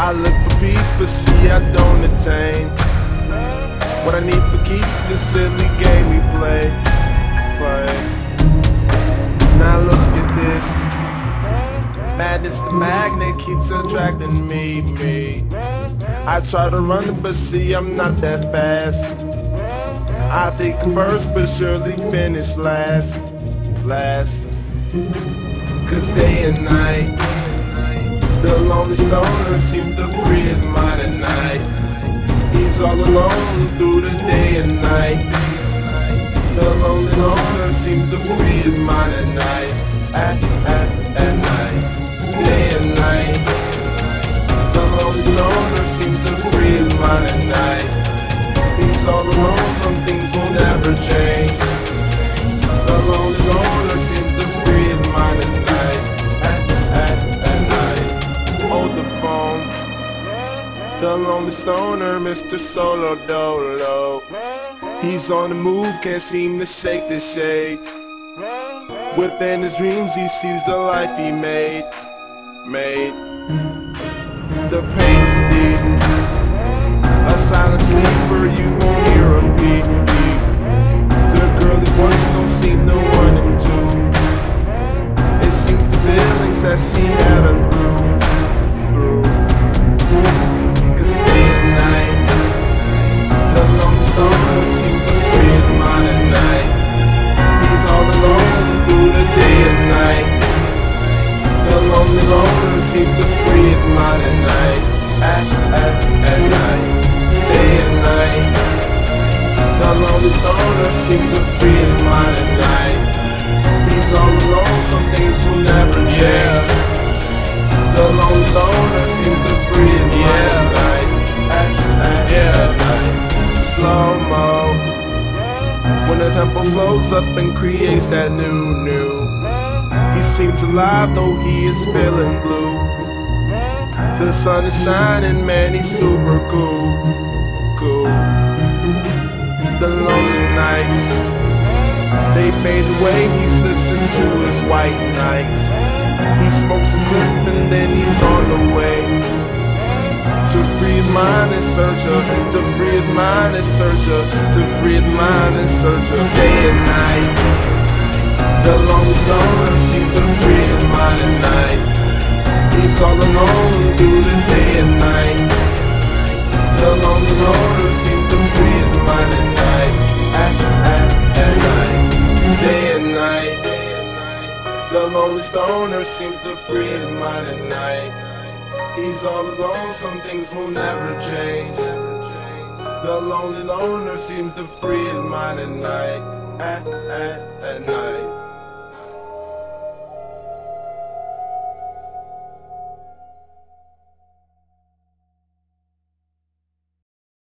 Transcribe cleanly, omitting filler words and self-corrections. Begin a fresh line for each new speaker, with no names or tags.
I look for peace, but see I don't attain what I need for keeps this silly game we play. Now look at this. Madness, the magnet keeps attracting me. I try to run it, but see I'm not that fast. I think first, but surely finish last. Cause day and night, the lonely stoner seems to free his mind at night. He's all alone through the day and night. The lonely loner seems to free his mind at night. At night, day and night. The lonely stoner seems to free his mind at night. He's all alone, some things will never change. The lonely loner seems to free his mind at night. At night, hold the phone. The lonely stoner, Mr. Solo Dolo. He's on the move, can't seem to shake the shade. Within his dreams he sees the life he made. The pain is deep. A silent sleeper, you won't hear a beat. The girl he wants don't seem to want him to. It seems the feelings that she had her through. Cause day and night, the lonely stoner seems to free his mind at night. He's all alone through the day and night. The lonely loner seems to free his mind at night. At night, day and night. The lonely stoner seems to free his mind at night. He's all alone, some things will never change. The lonely loner seems to free his mind at night. At night, slow-mo. When the tempo slows up and creates that new. He seems alive though he is feeling blue. The sun is shining, man, he's super cool. The lonely nights, they fade away, he slips into his white nights. He smokes a clip and then he's on the way. To free his mind in search of, to free his mind in search of, to free his mind in search of day and night. The lonely stoner seems to free his mind at night. He's all alone through the day and night. The lonely loner seems to free his mind at night. At night, day and night. The lonely stoner seems to free his mind at night. He's all alone, some things will never change. The lonely loner seems to free his mind at night. At night.